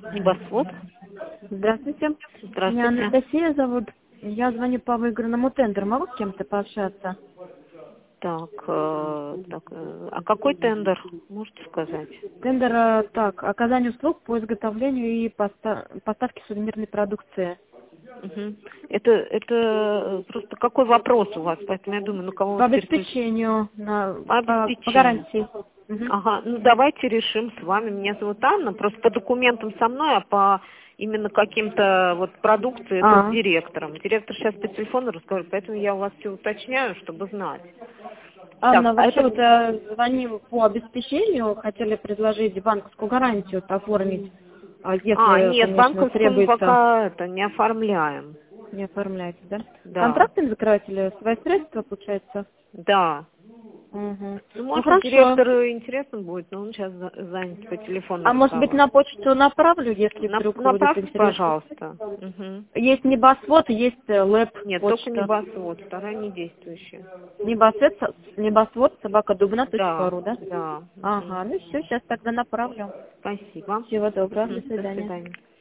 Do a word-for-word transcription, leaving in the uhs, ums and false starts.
Небосвод. Здравствуйте. Меня Здравствуйте. Анастасия зовут. Я звоню по выигранному тендеру. Могу с кем-то пообщаться? Так, э, так, э, а какой тендер, можете сказать? Тендер, э, так, оказание услуг по изготовлению и поста- поставке сувенирной продукции. Мгм. Это, это просто какой вопрос у вас, поэтому я думаю, ну кого По вы интересует? обеспечению, на, По по, по обеспечению. гарантии. Мгм. Ага, ну давайте решим с вами. Меня зовут Анна, просто по документам со мной, а по именно каким-то вот продукции это с А, директором. Директор сейчас по телефону разговаривает, поэтому я у вас все уточняю, чтобы знать. Так, Анна, а вообще это... вот э, звоним по обеспечению, хотели предложить банковскую гарантию оформить, а А, если, нет, конечно, банковскую мы требуется. пока это не оформляем. Не оформляете, да? Да, Контрактами закрывать или свои средства, получается? да. Угу. Ну, Ну может, хорошо. директору интересно будет, но он сейчас за- занят по телефону А может быть разговор. на почту направлю, если На- вдруг будет направьте, интерес? пожалуйста. Мгм. Есть небосвод, есть э, лэп Нет, только почта. небосвод, вторая не действующая. Небосвод, со- небосвод собака дубна точка Да, ру, да? да. Мгм. Ага, ну все, сейчас тогда направлю. Спасибо. Всего доброго, до Мгм. До свидания. свидания.